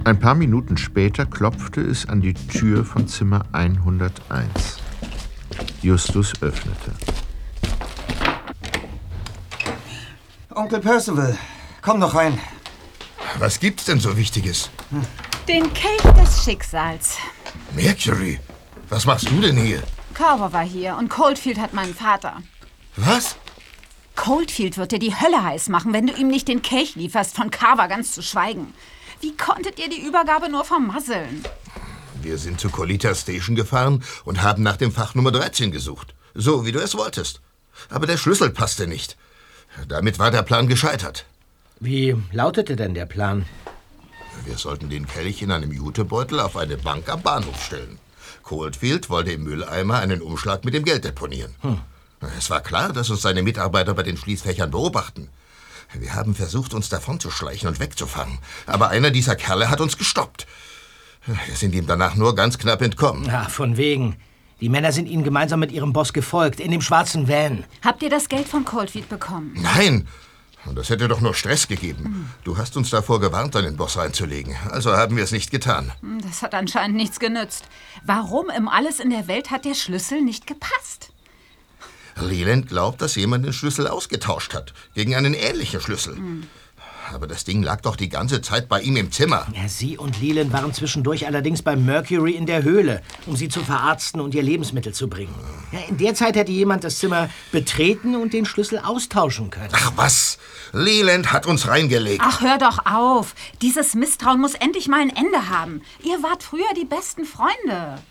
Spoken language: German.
Ein paar Minuten später klopfte es an die Tür von Zimmer 101. Justus öffnete. Onkel Percival, komm doch rein. Was gibt's denn so Wichtiges? Den Kelch des Schicksals. Mercury, was machst du denn hier? Carver war hier und Coldfield hat meinen Vater. Was? Coldfield wird dir die Hölle heiß machen, wenn du ihm nicht den Kelch lieferst, von Carver ganz zu schweigen. Wie konntet ihr die Übergabe nur vermasseln? Wir sind zu Colita Station gefahren und haben nach dem Fach Nummer 13 gesucht. So, wie du es wolltest. Aber der Schlüssel passte nicht. Damit war der Plan gescheitert. Wie lautete denn der Plan? Wir sollten den Kelch in einem Jutebeutel auf eine Bank am Bahnhof stellen. Coldfield wollte im Mülleimer einen Umschlag mit dem Geld deponieren. Es war klar, dass uns seine Mitarbeiter bei den Schließfächern beobachten. Wir haben versucht, uns davonzuschleichen und wegzufangen. Aber einer dieser Kerle hat uns gestoppt. Wir sind ihm danach nur ganz knapp entkommen. Ja, von wegen. Die Männer sind ihnen gemeinsam mit ihrem Boss gefolgt, in dem schwarzen Van. Habt ihr das Geld von Coldfield bekommen? Nein! Das hätte doch nur Stress gegeben. Du hast uns davor gewarnt, deinen Boss reinzulegen. Also haben wir es nicht getan. Das hat anscheinend nichts genützt. Warum im Alles in der Welt hat der Schlüssel nicht gepasst? Leland glaubt, dass jemand den Schlüssel ausgetauscht hat. Gegen einen ähnlichen Schlüssel. Aber das Ding lag doch die ganze Zeit bei ihm im Zimmer. Ja, sie und Leland waren zwischendurch allerdings bei Mercury in der Höhle, um sie zu verarzten und ihr Lebensmittel zu bringen. Ja, in der Zeit hätte jemand das Zimmer betreten und den Schlüssel austauschen können. Ach was! Leland hat uns reingelegt. Ach, hör doch auf. Dieses Misstrauen muss endlich mal ein Ende haben. Ihr wart früher die besten Freunde.